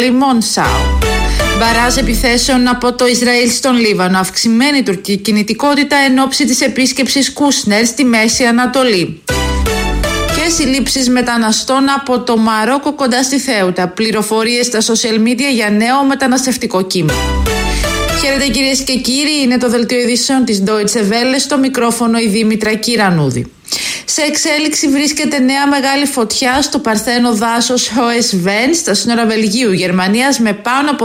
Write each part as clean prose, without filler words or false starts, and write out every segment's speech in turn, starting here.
Μονσάου. Μπαράζ επιθέσεων από το Ισραήλ στον Λίβανο. Αυξημένη τουρκική κινητικότητα εν ώψη της επίσκεψης Κούσνερ στη Μέση Ανατολή. Και συλλήψεις μεταναστών από το Μαρόκο κοντά στη Θέουτα. Πληροφορίες στα social media για νέο μεταναστευτικό κύμα. Χαίρετε κυρίες και κύριοι, είναι το δελτίο ειδήσεων της Deutsche Welle, στο μικρόφωνο η Δήμητρα Κυρανούδη. Σε εξέλιξη βρίσκεται νέα μεγάλη φωτιά στο παρθένο δάσος Hoesven στα σύνορα Βελγίου-Γερμανίας, με πάνω από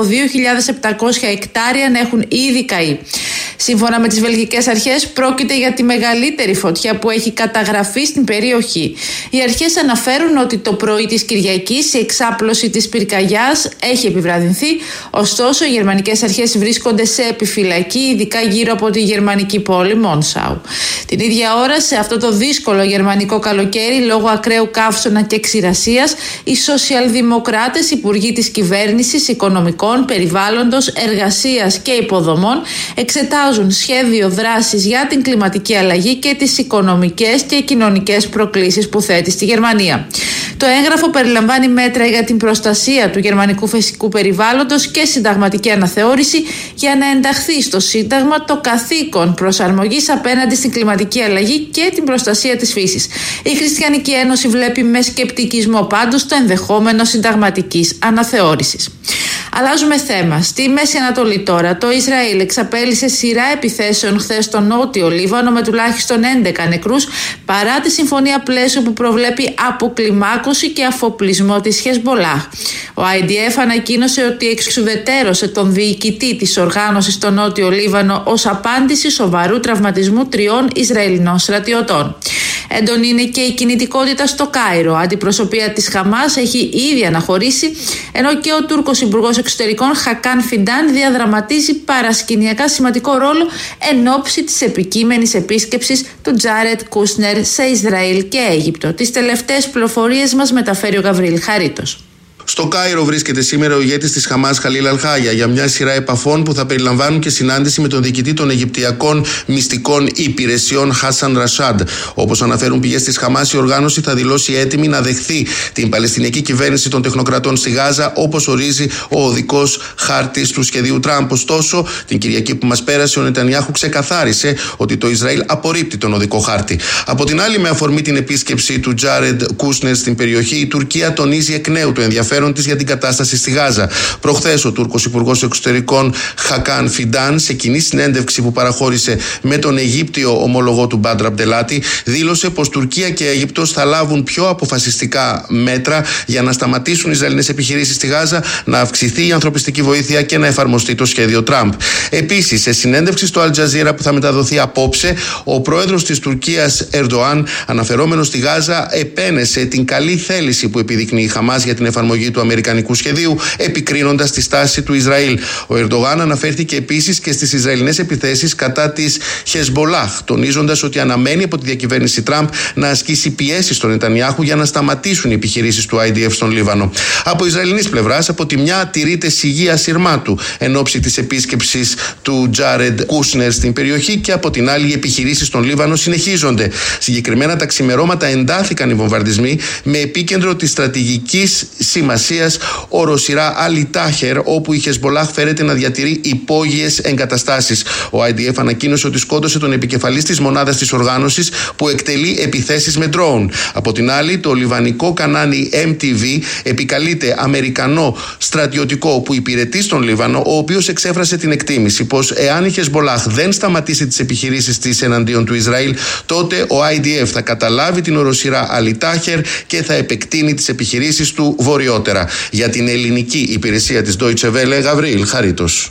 2.700 εκτάρια να έχουν ήδη καεί. Σύμφωνα με τις βελγικές αρχές, πρόκειται για τη μεγαλύτερη φωτιά που έχει καταγραφεί στην περιοχή. Οι αρχές αναφέρουν ότι το πρωί της Κυριακής η εξάπλωση της πυρκαγιάς έχει επιβραδυνθεί, ωστόσο οι γερμανικές αρχές βρίσκονται σε επιφυλακή, ειδικά γύρω από τη γερμανική πόλη Μονσάου. Την ίδια ώρα, σε αυτό το δύσκολο γερμανικό καλοκαίρι, λόγω ακραίου καύσωνα και ξηρασίας, οι σοσιαλδημοκράτες υπουργοί της κυβέρνησης οικονομικών, περιβάλλοντος, εργασίας και υποδομών εξετάζουν σχέδιο δράσης για την κλιματική αλλαγή και τις οικονομικές και κοινωνικές προκλήσεις που θέτει στη Γερμανία. Το έγγραφο περιλαμβάνει μέτρα για την προστασία του γερμανικού φυσικού περιβάλλοντος και συνταγματική αναθεώρηση για να ενταχθεί στο Σύνταγμα το καθήκον προσαρμογής απέναντι στην κλιματική αλλαγή και την προστασία της φύσης. Η Χριστιανική Ένωση βλέπει με σκεπτικισμό πάντως το ενδεχόμενο συνταγματικής αναθεώρησης. Αλλάζουμε θέμα. Στη Μέση Ανατολή τώρα, το Ισραήλ εξαπέλυσε σειρά επιθέσεων χθες στο νότιο Λίβανο με τουλάχιστον 11 νεκρούς, παρά τη συμφωνία πλαίσιο που προβλέπει αποκλιμάκωση και αφοπλισμό της Χεσμπολάχ. Ο IDF ανακοίνωσε ότι εξουδετερώσε τον διοικητή της οργάνωσης στο νότιο Λίβανο ως απάντηση σοβαρού τραυματισμού 3 Ισραηλινών στρατιωτών. Έντονη είναι και η κινητικότητα στο Κάιρο. Αντιπροσωπεία της Χαμάς έχει ήδη αναχωρήσει, ενώ και ο Τούρκος Υπουργός Εξωτερικών Χακάν Φιντάν διαδραματίζει παρασκηνιακά σημαντικό ρόλο εν ώψη της επικείμενης επίσκεψης του Τζάρετ Κούσνερ σε Ισραήλ και Αίγυπτο. Τις τελευταίες πληροφορίες μας μεταφέρει ο Γαβρίλ Χαρίτος. Στο Κάιρο βρίσκεται σήμερα ο ηγέτης της Χαμάς Χαλίλ Αλχάγια για μια σειρά επαφών που θα περιλαμβάνουν και συνάντηση με τον διοικητή των Αιγυπτιακών Μυστικών Υπηρεσιών Χάσαν Ρασάντ. Όπως αναφέρουν πηγές της Χαμάς, η οργάνωση θα δηλώσει έτοιμη να δεχθεί την Παλαιστινιακή κυβέρνηση των τεχνοκρατών στη Γάζα, όπως ορίζει ο οδικός χάρτης του σχεδίου Τραμπ. Ωστόσο, την Κυριακή που μας πέρασε, ο Νετανιάχου ξεκαθάρισε ότι το Ισραήλ απορρίπτει τον οδικό χάρτη. Από την άλλη, με αφορμή την επίσκεψη του Τζάρετ Κούσνερ στην περιοχή, η Τουρκία τονίζει εκ νέου το ενδιαφέρον της για την κατάσταση στη Γάζα. Προχθές, ο Τούρκος Υπουργός Εξωτερικών Χακάν Φιντάν, σε κοινή συνέντευξη που παραχώρησε με τον Αιγύπτιο ομολογό του Μπάντρ Αμπντελάτη, δήλωσε πως Τουρκία και Αίγυπτος θα λάβουν πιο αποφασιστικά μέτρα για να σταματήσουν οι Ισραηλινές επιχειρήσεις στη Γάζα, να αυξηθεί η ανθρωπιστική βοήθεια και να εφαρμοστεί το σχέδιο Τραμπ. Επίσης, σε συνέντευξη στο Αλτζαζίρα που θα μεταδοθεί απόψε, ο πρόεδρος της Τουρκίας Ερντοάν, αναφερόμενος στη Γάζα, επένεσε την καλή θέληση που επιδεικνύει η Χαμάς για την εφαρμογή του αμερικανικού σχεδίου, επικρίνοντας τη στάση του Ισραήλ. Ο Ερντογάν αναφέρθηκε επίσης και στις Ισραηλινές επιθέσεις κατά της Χεσμπολάχ, τονίζοντας ότι αναμένει από τη διακυβέρνηση Τραμπ να ασκήσει πιέσεις στον Νετανιάχου για να σταματήσουν οι επιχειρήσεις του IDF στον Λίβανο. Από Ισραηλινής πλευράς, από τη μια τηρείται σιγή ασυρμάτου εν ώψη της επίσκεψης του Τζάρετ Κούσνερ στην περιοχή, και από την άλλη οι επιχειρήσεις στον Λίβανο συνεχίζονται. Συγκεκριμένα τα ξημερώματα εντάθηκαν οι βομβαρδισμοί, με επίκεντρο τη στρατηγικής σημασίας οροσειρά Αλι Τάχερ, όπου η Χεσμπολάχ φέρεται να διατηρεί υπόγειες εγκαταστάσεις. Ο IDF ανακοίνωσε ότι σκότωσε τον επικεφαλής της μονάδας της οργάνωσης που εκτελεί επιθέσεις με ντρόουν. Από την άλλη, το λιβανικό κανάλι MTV επικαλείται Αμερικανό στρατιωτικό που υπηρετεί στον Λίβανο, ο οποίος εξέφρασε την εκτίμηση πως εάν η Χεσμπολάχ δεν σταματήσει τις επιχειρήσεις της εναντίον του Ισραήλ, τότε ο IDF θα καταλάβει την οροσειρά Αλι Τάχερ και θα επεκτείνει τις επιχειρήσεις του βορειότερα. Για την ελληνική υπηρεσία της Deutsche Welle, Γαβρίλ Χαρίτος.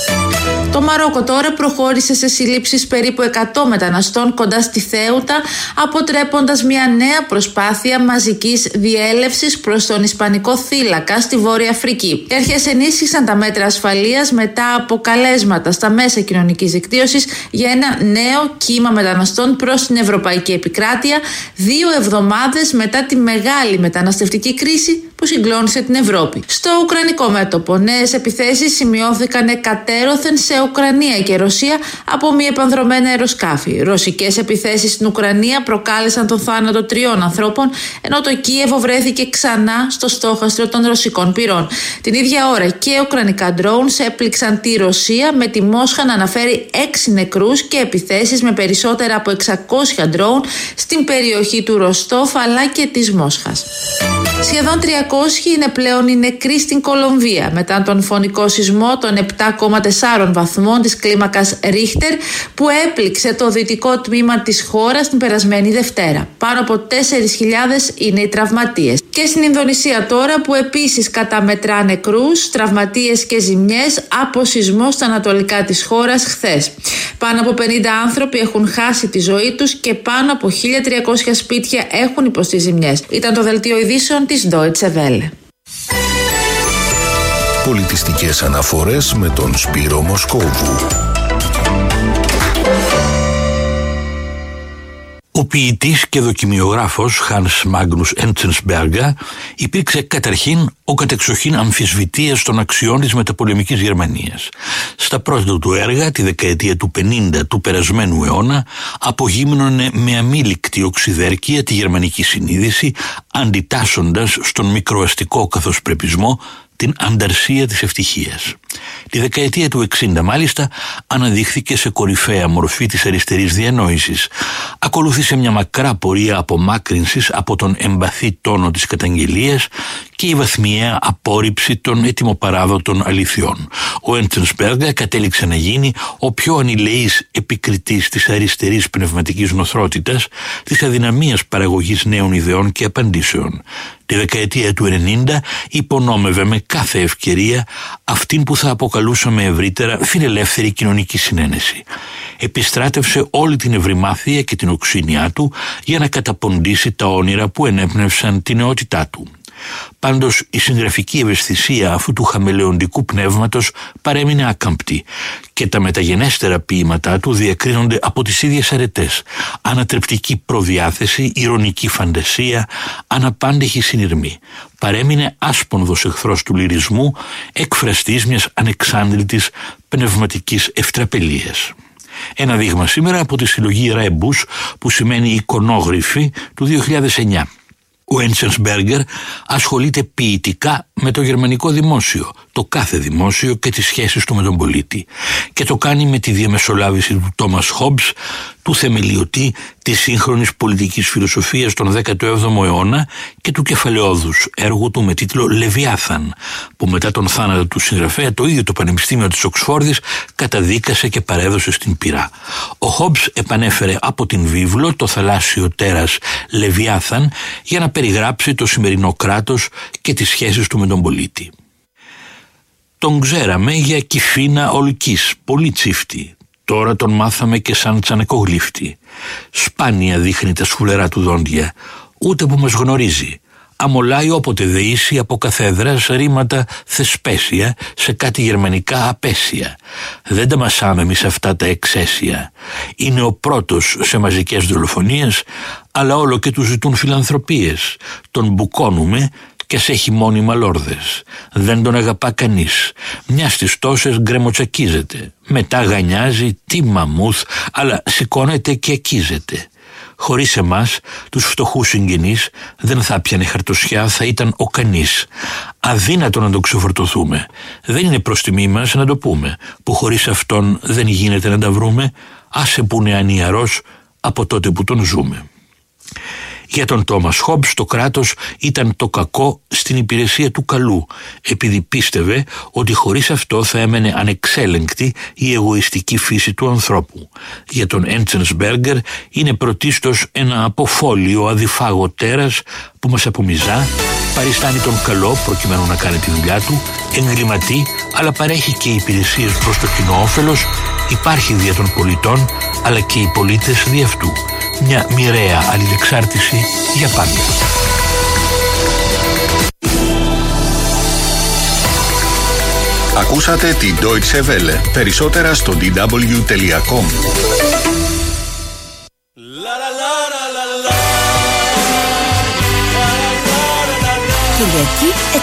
Το Μαρόκο τώρα προχώρησε σε συλλήψεις περίπου 100 μεταναστών κοντά στη Θέουτα, αποτρέποντας μια νέα προσπάθεια μαζικής διέλευσης προς τον Ισπανικό θύλακα στη Βόρεια Αφρική. Οι αρχές ενίσχυσαν τα μέτρα ασφαλείας μετά από καλέσματα στα μέσα κοινωνικής δικτύωσης για ένα νέο κύμα μεταναστών προς την Ευρωπαϊκή Επικράτεια, 2 εβδομάδες μετά τη μεγάλη μεταναστευτική κρίση που συγκλώνησε την Ευρώπη. Στο ουκρανικό μέτωπο, νέες επιθέσεις σημειώθηκαν εκατέρωθεν σε Ουκρανία και Ρωσία από μη επανδρομένα αεροσκάφη. Ρωσικές επιθέσεις στην Ουκρανία προκάλεσαν τον θάνατο 3 ανθρώπων, ενώ το Κίεβο βρέθηκε ξανά στο στόχαστρο των ρωσικών πυρών. Την ίδια ώρα και ουκρανικά drones έπληξαν τη Ρωσία, με τη Μόσχα να αναφέρει 6 νεκρούς και επιθέσεις με περισσότερα από 600 drone στην περιοχή του Ροστόφ αλλά και της Μόσχας. Σχεδόν 300 είναι πλέον οι νεκροί στην Κολομβία μετά τον φωνικό σεισμό των 7,4 βαθμών της κλίμακας Ρίχτερ που έπληξε το δυτικό τμήμα της χώρας την περασμένη Δευτέρα. Πάνω από 4.000 είναι οι τραυματίες. Και στην Ινδονησία τώρα, που επίσης καταμετρά νεκρούς, τραυματίες και ζημιές από σεισμό στα ανατολικά της χώρας χθες. Πάνω από 50 άνθρωποι έχουν χάσει τη ζωή τους και πάνω από 1.300 σπίτια έχουν υποστεί ζημιές. Ήταν το δελτίο ειδήσεων της Deutsche Welle. Πολιτιστικές αναφορές με τον Σπύρο Μοσκόβου. Ο ποιητής και δοκιμιογράφος Hans Magnus Enzensberger υπήρξε καταρχήν ο κατεξοχήν αμφισβητείας των αξιών της μεταπολεμικής Γερμανίας. Στα πρώτα του έργα, τη δεκαετία του 50 του περασμένου αιώνα, απογύμνωνε με αμήλικτη οξυδέρκεια τη γερμανική συνείδηση, αντιτάσσοντας στον μικροαστικό καθοσπρεπισμό την ανταρσία της ευτυχίας. Τη δεκαετία του 60 μάλιστα αναδείχθηκε σε κορυφαία μορφή της αριστερής διανόησης. Ακολούθησε μια μακρά πορεία απομάκρυνσης από τον εμπαθή τόνο της καταγγελίας και η βαθμιαία απόρριψη των ετοιμοπαράδοτων αληθιών. Ο Enzensberger κατέληξε να γίνει ο πιο ανηλεής επικριτής της αριστερής πνευματικής νοθρότητας, της αδυναμίας παραγωγής νέων ιδεών και απαντήσεων. Τη δεκαετία του 90 υπονόμευε με κάθε ευκαιρία αυτήν που θα αποκαλούσαμε ευρύτερα φιλελεύθερη κοινωνική συνένεση. Επιστράτευσε όλη την ευρυμάθεια και την οξύνια του για να καταποντήσει τα όνειρα που ενέπνευσαν την νεότητά του. Πάντως η συγγραφική ευαισθησία αυτού του χαμελεοντικού πνεύματος παρέμεινε άκαμπτη και τα μεταγενέστερα ποίηματά του διακρίνονται από τις ίδιες αρετές: ανατρεπτική προδιάθεση, ηρωνική φαντασία, αναπάντεχη συνειρμή. Παρέμεινε άσπονδος εχθρός του λυρισμού, εκφραστής μιας ανεξάντλητης πνευματικής ευτραπελίας. Ένα δείγμα σήμερα από τη συλλογή Ρέμπους, που σημαίνει εικονόγρυφη, του 2009. Ο Enzensberger ασχολείται ποιητικά με το γερμανικό δημόσιο, το κάθε δημόσιο και τις σχέσεις του με τον πολίτη, και το κάνει με τη διαμεσολάβηση του Τόμας Χόμπς, του θεμελιωτή της σύγχρονης πολιτικής φιλοσοφίας τον 17ο αιώνα και του κεφαλαιόδους έργου του με τίτλο «Λεβιάθαν», που μετά τον θάνατο του συγγραφέα το ίδιο το Πανεπιστήμιο της Οξφόρδης καταδίκασε και παρέδωσε στην πυρά. Ο Χόμπς επανέφερε από την βίβλο το θαλάσσιο τέρας Λεβιάθαν για να περιγράψει το σημερινό κράτος και τις σχέσεις του με τον πολίτη. Τον ξέραμε για κυφίνα ολκής, πολύ τσίφτη. Τώρα τον μάθαμε και σαν τσανεκογλύφτη. Σπάνια δείχνει τα σχουλερά του δόντια, ούτε που μας γνωρίζει. Αμολάει όποτε δεήσει από καθέδρας ρήματα θεσπέσια σε κάτι γερμανικά απέσια. Δεν τα μασάμε εμείς αυτά τα εξαίσια. Είναι ο πρώτος σε μαζικές δολοφονίες, αλλά όλο και του ζητούν φιλανθρωπίες. Τον μπουκώνουμε και ας έχει μόνιμα λόρδες. Δεν τον αγαπά κανείς. Μια στις τόσες γκρεμοτσακίζεται. Μετά γανιάζει τι μαμούθ, αλλά σηκώνεται και ακίζεται. Χωρίς εμάς, τους φτωχούς συγγενείς, δεν θα πιανε χαρτοσιά, θα ήταν ο κανείς. Αδύνατο να το ξεφορτωθούμε. Δεν είναι προς τιμή μας να το πούμε, που χωρίς αυτόν δεν γίνεται να τα βρούμε. Άσε που είναι ανιαρός από τότε που τον ζούμε. Για τον Τόμας Χόμπς το κράτος ήταν το κακό στην υπηρεσία του καλού, επειδή πίστευε ότι χωρίς αυτό θα έμενε ανεξέλεγκτη η εγωιστική φύση του ανθρώπου. Για τον Enzensberger είναι πρωτίστως ένα αποφόλιο αδιφάγο τέρας που μας απομυζά, παριστάνει τον καλό προκειμένου να κάνει τη δουλειά του, εγκληματεί, αλλά παρέχει και υπηρεσίες προς το κοινό όφελος, υπάρχει δια των πολιτών, αλλά και οι πολίτες δι' αυτού. Μια μοιραία αλληλεξάρτηση για πάντα. Ακούσατε την Deutsche Welle. Περισσότερα στο dw.com. Κυριακή